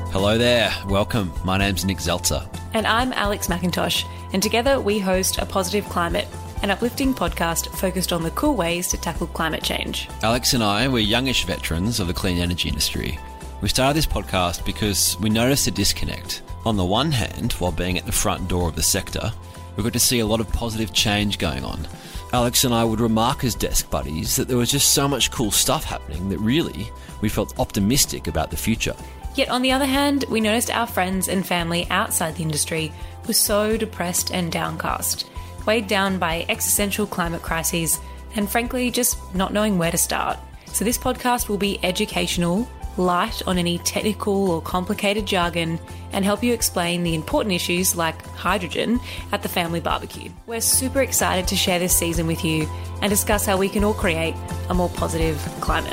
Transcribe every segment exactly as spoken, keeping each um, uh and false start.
Hello there, welcome. My name's Nick Zeltzer. And I'm Alex McIntosh, and together we host A Positive Climate, an uplifting podcast focused on the cool ways to tackle climate change. Alex and I were youngish veterans of the clean energy industry. We started this podcast because we noticed a disconnect. On the one hand, while being at the front door of the sector, we got to see a lot of positive change going on. Alex and I would remark as desk buddies that there was just so much cool stuff happening that really we felt optimistic about the future. Yet on the other hand, we noticed our friends and family outside the industry were so depressed and downcast, weighed down by existential climate crises and frankly just not knowing where to start. So this podcast will be educational, light on any technical or complicated jargon, and help you explain the important issues like hydrogen at the family barbecue. We're super excited to share this season with you and discuss how we can all create a more positive climate.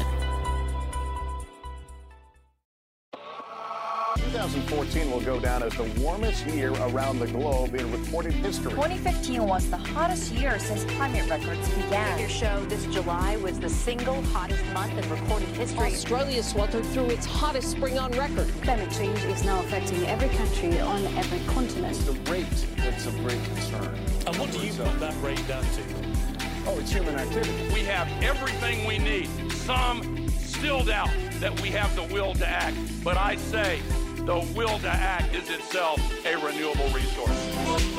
twenty fourteen will go down as the warmest year around the globe in recorded history. twenty fifteen was the hottest year since climate records began. Your show this July was the single hottest month in recorded history. Australia sweltered through its hottest spring on record. Climate change is now affecting every country on every continent. It's the rate that's of great concern. And what do you put that rate down to? Oh, it's human activity. We have everything we need. Some still doubt that we have the will to act, but I say the will to act is itself a renewable resource.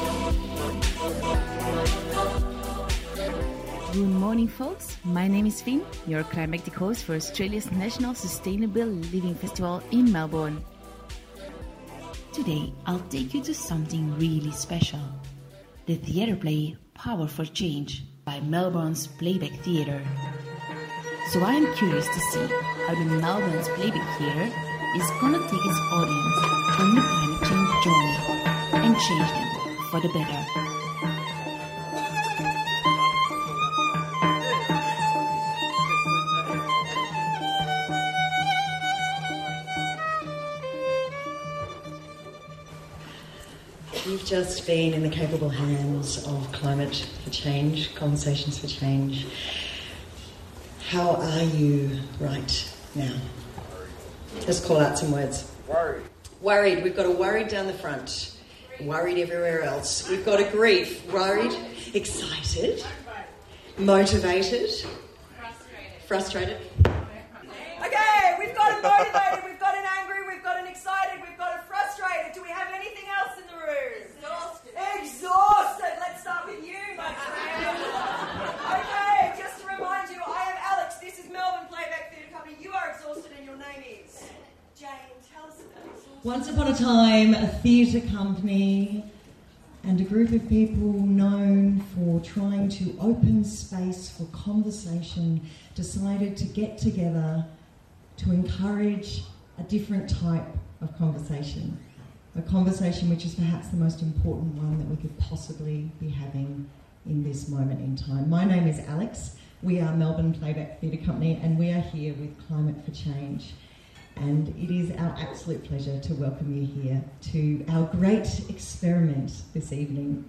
Good morning, folks. My name is Finn, your climactic host for Australia's National Sustainable Living Festival in Melbourne. Today, I'll take you to something really special. The theatre play Power for Change by Melbourne's Playback Theatre. So I am curious to see how the Melbourne's Playback Theatre is gonna take its audience on the climate change journey and change them for the better. You've just been in the capable hands of Climate for Change, Conversations for Change. How are you right now? Let's call out some words. Worried. Worried. We've got a worried down the front. Worried everywhere else. We've got a grief. Worried. Excited. Motivated. Frustrated. Frustrated. Okay, we've got a motivated, we've got an angry, we've got an excited, we've got a frustrated. Do we have anything else in the room? Exhausted. Exhausted. Let's start with you, my friend. Okay, just to remind you, I am Alex. This is Melbourne Playback Theatre Company. You are exhausted and your name is Jane. Tell us about exhausted. Once upon a time, a theatre company and a group of people known for trying to open space for conversation decided to get together to encourage a different type of conversation. A conversation which is perhaps the most important one that we could possibly be having in this moment in time. My name is Alex. We are Melbourne Playback Theatre Company and we are here with Climate for Change. And it is our absolute pleasure to welcome you here to our great experiment this evening.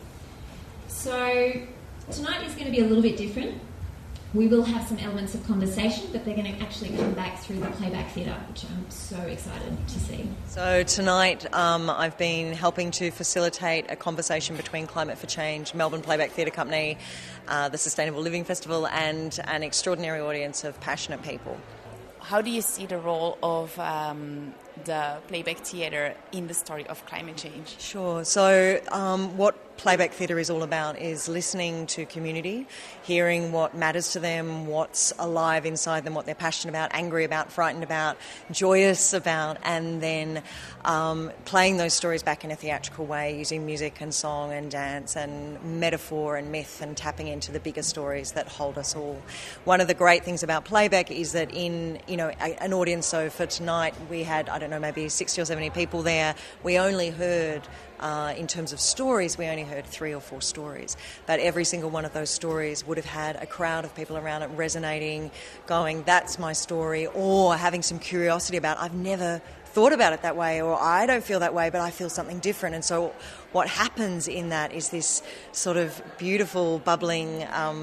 So tonight is going to be a little bit different. We will have some elements of conversation, but they're going to actually come back through the Playback Theatre, which I'm so excited to see. So tonight um, I've been helping to facilitate a conversation between Climate for Change, Melbourne Playback Theatre Company, uh, the Sustainable Living Festival and an extraordinary audience of passionate people. How do you see the role of um, the Playback Theatre in the story of climate change? Sure. So um, what Playback Theatre is all about is listening to community, hearing what matters to them, what's alive inside them, what they're passionate about, angry about, frightened about, joyous about, and then um, playing those stories back in a theatrical way using music and song and dance and metaphor and myth and tapping into the bigger stories that hold us all. One of the great things about Playback is that in, you know, a, an audience, so for tonight we had, I don't know, maybe sixty or seventy people there. We only heard Uh, in terms of stories, we only heard three or four stories. But every single one of those stories would have had a crowd of people around it resonating, going, that's my story, or having some curiosity about, I've never thought about it that way, or I don't feel that way, but I feel something different. And so what happens in that is this sort of beautiful, bubbling um,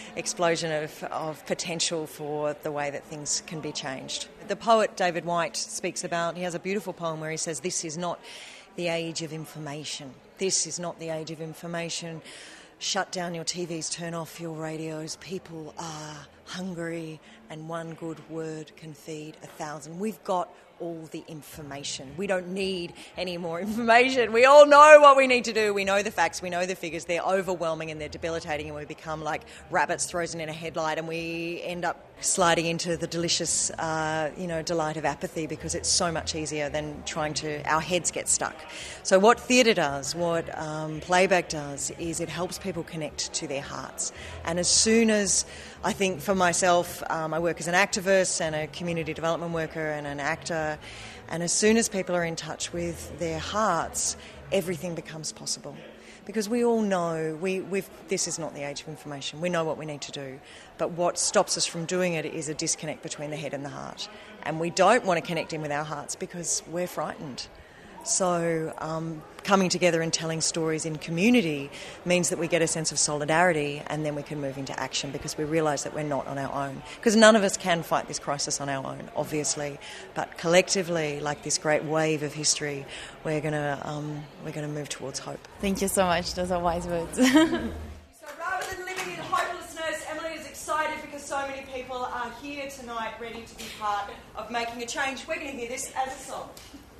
explosion of, of potential for the way that things can be changed. The poet David Whyte speaks about, he has a beautiful poem where he says, this is not the age of information. This is not the age of information. Shut down your T Vs, turn off your radios. People are hungry, and one good word can feed a thousand. We've got all the information. We don't need any more information. We all know what we need to do. We know the facts, we know the figures. They're overwhelming and they're debilitating, and we become like rabbits frozen in a headlight, and we end up sliding into the delicious, uh, you know, delight of apathy, because it's so much easier than trying to, our heads get stuck. So what theatre does, what um, playback does, is it helps people connect to their hearts. And as soon as, I think for myself, um, I work as an activist and a community development worker and an actor, and as soon as people are in touch with their hearts, everything becomes possible. Because we all know, we, we've, this is not the age of information. We know what we need to do. But what stops us from doing it is a disconnect between the head and the heart. And we don't want to connect in with our hearts because we're frightened. So um, coming together and telling stories in community means that we get a sense of solidarity, and then we can move into action because we realise that we're not on our own. Because none of us can fight this crisis on our own, obviously, but collectively, like this great wave of history, we're gonna um, we're gonna move towards hope. Thank you so much. Those are wise words. So rather than living in hopelessness, Emily is excited because so many people are here tonight ready to be part of making a change. We're going to hear this as a song.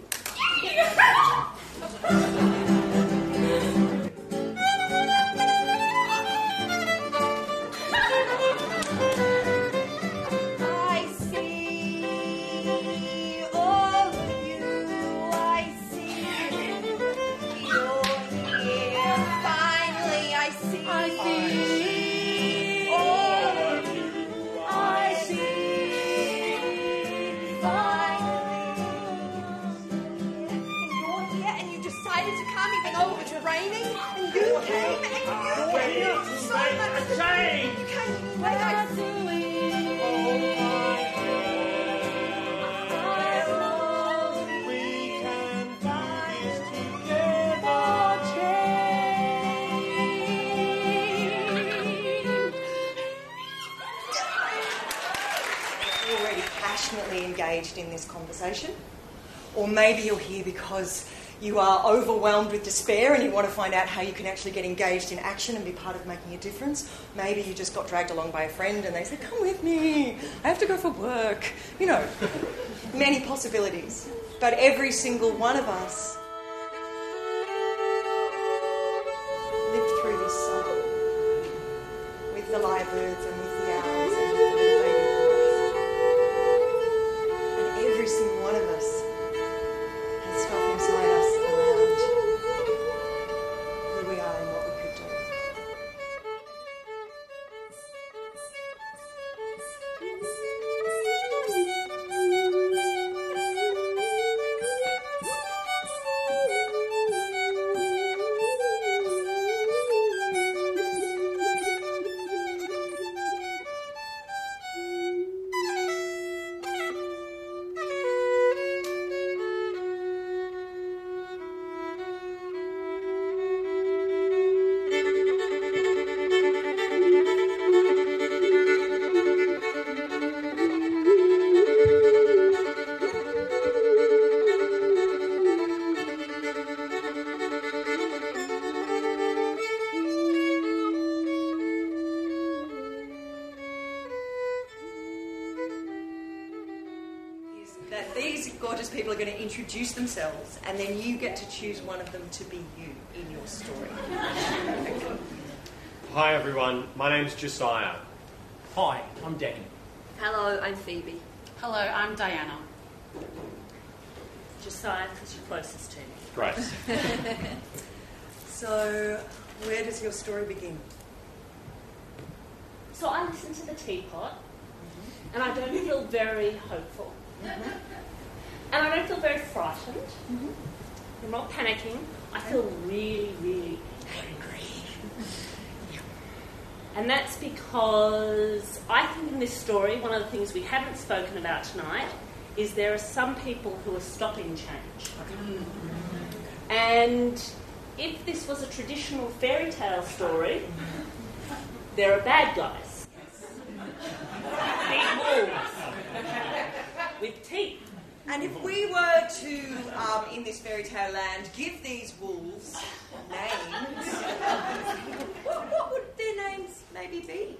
I see all of you. I see you're here. Finally, I see. I see all of you. I see. Finally. Decided to come even though it was raining, and you came and you came so much to change. You came when I we can fight together change. You're already passionately engaged in this conversation, or maybe you're here because you are overwhelmed with despair and you want to find out how you can actually get engaged in action and be part of making a difference. Maybe you just got dragged along by a friend and they said, come with me, I have to go for work. You know, many possibilities. But every single one of us lived through this summer with the lyrebirds and with the owls and with the ladybirds. And every single one of us has felt inside us around who we are and what we could do. That these gorgeous people are going to introduce themselves, and then you get to choose one of them to be you in your story. Hi everyone, my name's Josiah. Hi, I'm Declan. Hello, I'm Phoebe. Hello, I'm Diana. Josiah, because you're closest to me. Great. So, where does your story begin? So I listen to the teapot, mm-hmm. and I don't feel very hopeful. Mm-hmm. And I don't feel very frightened. Mm-hmm. I'm not panicking. I feel really, really angry. And that's because I think in this story, one of the things we haven't spoken about tonight is there are some people who are stopping change. Mm-hmm. And if this was a traditional fairy tale story, there are bad guys. Big wolves. With teeth. And if we were to, um, in this fairy tale land, give these wolves names, what, what would their names maybe be?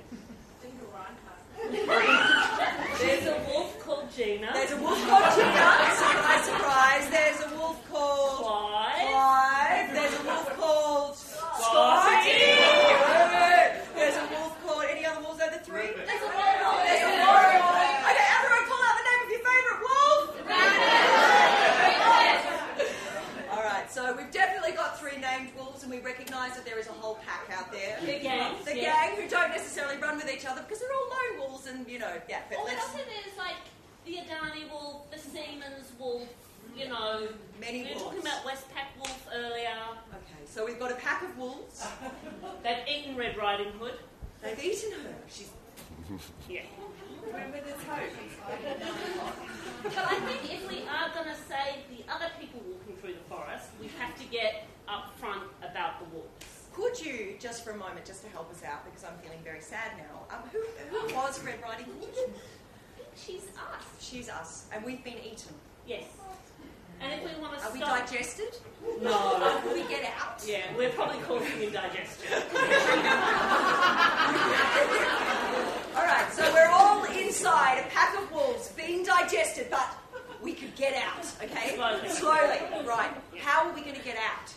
There's a wolf called Gina. There's a wolf called Gina. Surprise, surprise. There's a wolf called Clive. Clive. There's a wolf called Scotty. Scotty. There's a wolf called any other wolves over three? There's a wolf. There's a wolf. Okay, everyone call out the name of your favourite wolf. All right, so we've definitely got three named wolves, and we recognise that there is a whole pack out there. The gang. The yeah. gang who don't necessarily run with each other because they're all lone wolves, and you know, yeah. But Or let's also there's like the Adani wolf, the Siemens wolf, you know. Many we were wolves. talking about Westpac wolf earlier. Okay, so we've got a pack of wolves. They've eaten Red Riding Hood. They've eaten her. She's Yeah. remember there's hope. But I think if we are going to save the other people walking through the forest, we have to get up front about the wolves. Could you, just for a moment, just to help us out, because I'm feeling very sad now, um, who, who was Red Riding Hood? She's us. She's us, and we've been eaten. Yes. And if we want to Are stop... we digested? No. Will we get out? Yeah, we're probably causing indigestion. All right, so we're all inside a pack of wolves being digested, but we could get out, okay? Slowly. Slowly, right. How are we going to get out?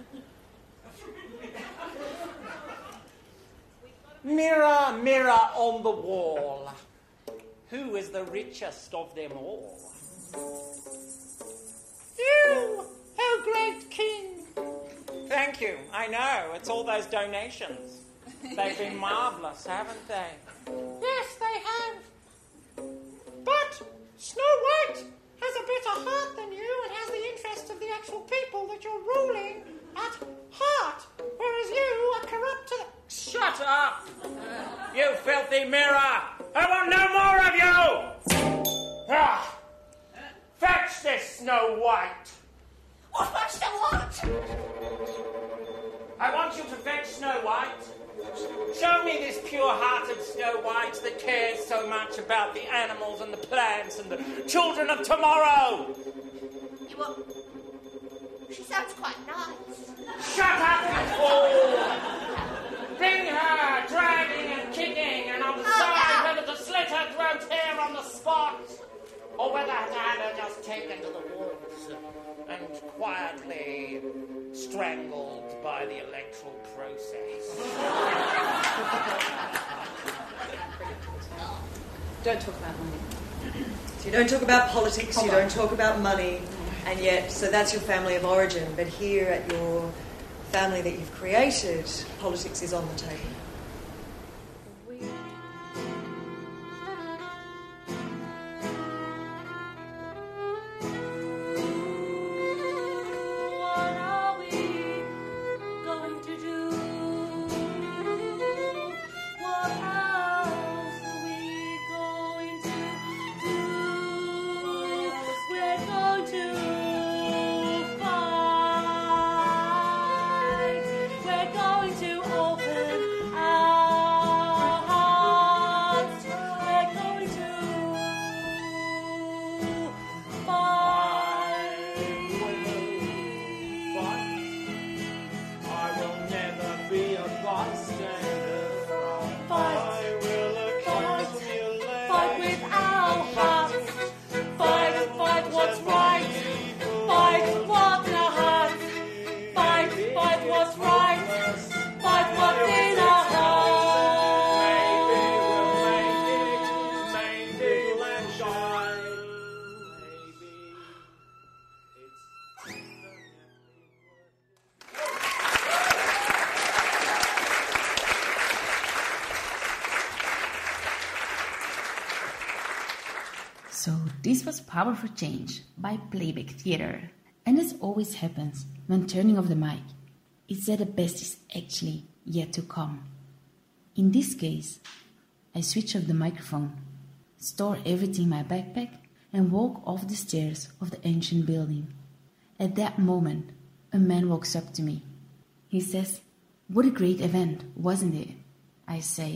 Mirror, mirror on the wall, who is the richest of them all? You, oh great king. Thank you, I know, it's all those donations. They've been marvellous, haven't they? Yes, they have. But Snow White has a better heart than you and has the interests of the actual people that you're ruling at heart, whereas you are corrupt to the... Shut up! You filthy mirror! I want no more of you! Ah, fetch this Snow White! What about Snow White? I want you to fetch Snow White. Show me this pure-hearted Snow White that cares so much about the animals and the plants and the children of tomorrow. You want... She sounds quite nice. Shut up, you fool! Bring her, dragging and kicking, and I'll decide whether to slit her throat here on the spot, or whether to have her just taken to the woods and quietly strangled by the electoral process. Don't talk about money. So you don't talk about politics, you don't talk about money, and yet, so that's your family of origin, but here at your family that you've created, politics is on the table. What are we going to do? What else are we going to do? We're going to fight. We're going to open our hearts. We're going to fight. I will never be a bystander. Fight. I will accumulate. Fight with our hearts. Fight, fight what's right. Fight what's in our hearts. Fight, fight what's right. Fight what's in our hearts. Maybe we'll shine. So this was Power for Change by Playback Theatre. And as always happens when turning off the mic, it's that the best is actually yet to come. In this case, I switch off the microphone, store everything in my backpack, and walk off the stairs of the ancient building. At that moment, a man walks up to me. He says, "What a great event, wasn't it?" I say,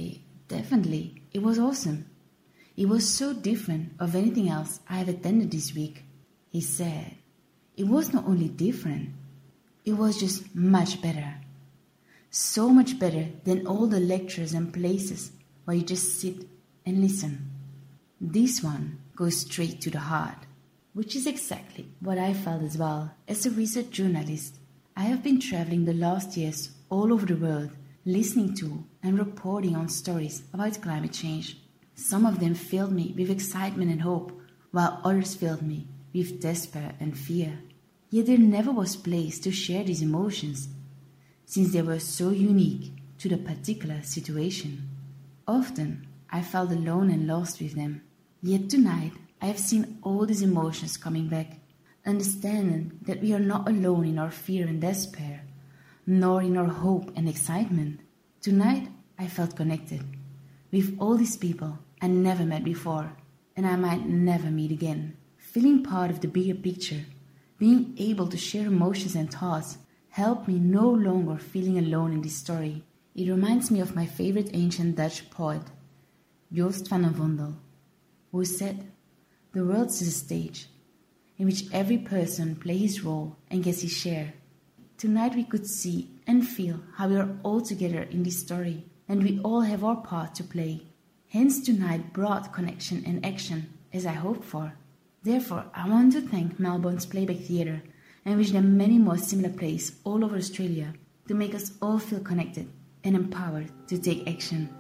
Definitely, it was awesome. It was so different of anything else I have attended this week. He said, it was not only different, it was just much better. So much better than all the lectures and places where you just sit and listen. This one goes straight to the heart, which is exactly what I felt as well. As a research journalist, I have been traveling the last years all over the world, listening to and reporting on stories about climate change. Some of them filled me with excitement and hope, while others filled me with despair and fear. Yet there never was place to share these emotions, since they were so unique to the particular situation. Often, I felt alone and lost with them. Yet tonight, I have seen all these emotions coming back, understanding that we are not alone in our fear and despair, nor in our hope and excitement. Tonight, I felt connected with all these people I never met before, and I might never meet again. Feeling part of the bigger picture, being able to share emotions and thoughts, helped me no longer feeling alone in this story. It reminds me of my favorite ancient Dutch poet, Joost van den Vondel, who said, "The world is a stage in which every person plays his role and gets his share." Tonight we could see and feel how we are all together in this story, and we all have our part to play. Hence tonight brought connection and action, as I hoped for. Therefore, I want to thank Melbourne's Playback Theatre and wish them many more similar plays all over Australia to make us all feel connected and empowered to take action.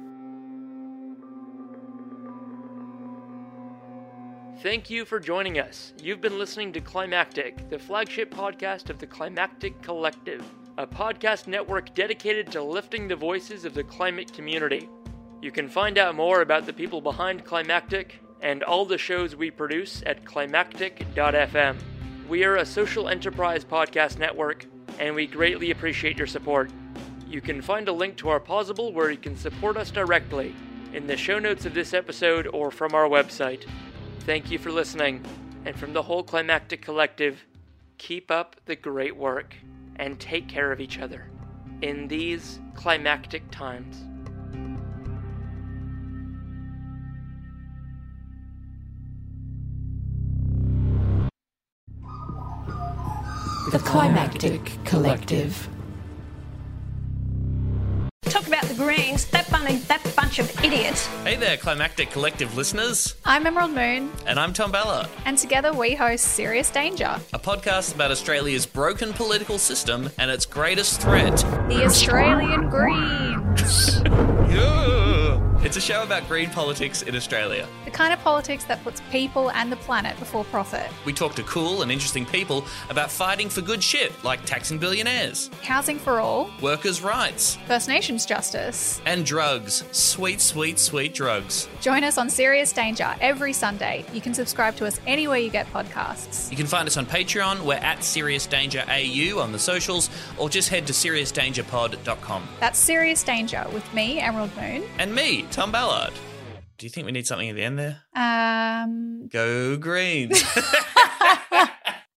Thank you for joining us. You've been listening to Climactic, the flagship podcast of the Climactic Collective, a podcast network dedicated to lifting the voices of the climate community. You can find out more about the people behind Climactic and all the shows we produce at climactic dot f m. We are a social enterprise podcast network, and we greatly appreciate your support. You can find a link to our Pozible where you can support us directly in the show notes of this episode or from our website. Thank you for listening, and from the whole Climactic Collective, keep up the great work and take care of each other in these climactic times. The Climactic Collective. Talk about the Greens, that bunny, that bunch of idiots. Hey there, Climactic Collective listeners. I'm Emerald Moon. And I'm Tom Ballard. And together we host Serious Danger, a podcast about Australia's broken political system and its greatest threat, the Australian Greens. It's a show about green politics in Australia. The kind of politics that puts people and the planet before profit. We talk to cool and interesting people about fighting for good shit, like taxing billionaires, housing for all, workers' rights, First Nations justice, and drugs. Sweet, sweet, sweet drugs. Join us on Serious Danger every Sunday. You can subscribe to us anywhere you get podcasts. You can find us on Patreon. We're at Serious Danger A U on the socials, or just head to serious danger pod dot com. That's Serious Danger with me, Emerald Moon. And me, Tom Ballard. Do you think we need something at the end there? Um... Go Greens.